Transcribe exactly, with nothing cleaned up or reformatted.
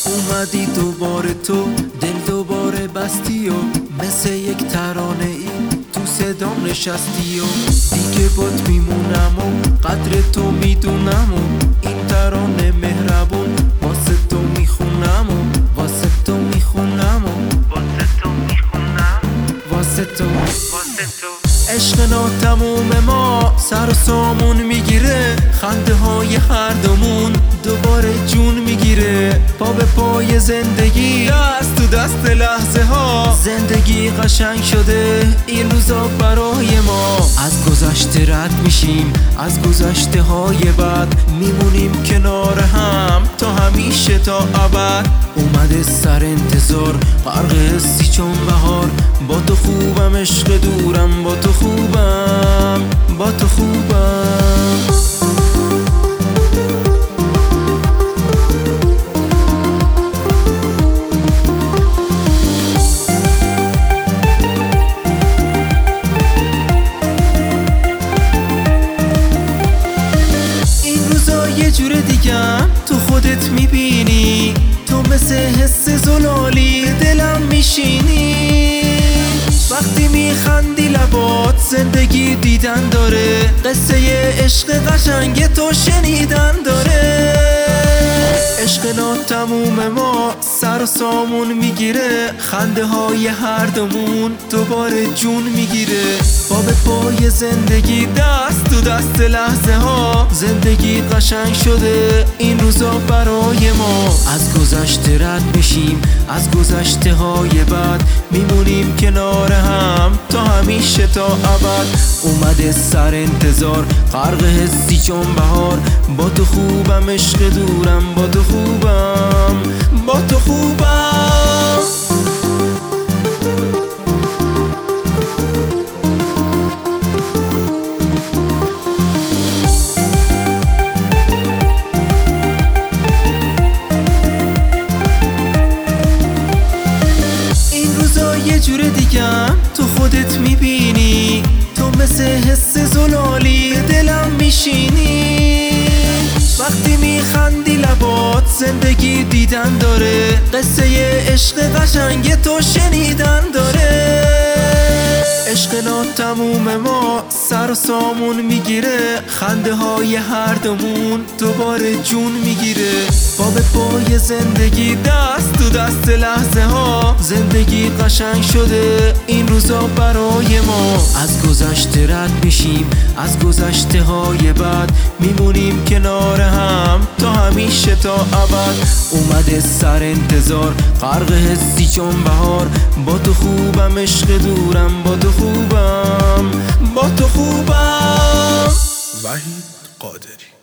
اومدی دوباره تو دل دوباره بستی و مثل یک ترانه ای تو صدام نشستی و دیگه بات میمونم و قدر تو میدونم و این ترانه مهربون واسه تو میخونم و واسه تو میخونم و واسه تو میخونم واسه تو واسه تو عشق ناتموم ما سر و سامون میگیره، خنده های هر دومون دوباره جون میگیره، پا به پای زندگی دست تو دست لحظه ها، زندگی قشنگ شده این روزا برای ما. از گذشته رد میشیم، از گذشته های بد میمونیم کنار هم تا همیشه تا ابد. اومده سر انتظار غرق حسی چون بهار، با تو خوبم عشق دورم، با تو خوبم با تو خوبم. این روزا یه جور دیگم تو خودت میبینی، تو مثل حس زلالی دلم میشینی. وقتی میخندی لبات زندگی دیدن داره، قصه عشق قشنگ تو شنیدن داره. عشق ناتموم ما سر و سامون میگیره، خنده های هر دومون دوباره جون میگیره، پا به پای زندگی دست تو دست لحظه ها، زندگی قشنگ شده این روزا برای ما. از گذشته رد میشیم، از گذشته های بد میمونیم کنار هم تا همیشه تا ابد. اومده سر انتظار غرق حسی چون بهار، با تو خوبم عشق دورم، با تو خوبم با تو خوبم. این روزا یه جور دیگم تو خودت میبینی، تو مثل حس زلالی دلم میشینی. وقتی میخندی لبات زندگی دیدن داره، قصه عشق قشنگ تو شنیدن داره. عشق ناتموم ما سر و سامون میگیره، خنده های هر دومون دوباره جون میگیره، پا به پای زندگی دست تو دست لحظه ها، زندگی قشنگ شده این روزا برای ما. از گذشته رد میشیم، از گذشته های بد میمونیم کنار هم تا همیشه تا ابد. اومده سر انتظار غرق حسی چون بهار، با تو خوبم عشق دورم، با تو خوبم با تو خوبم. وحید قادری.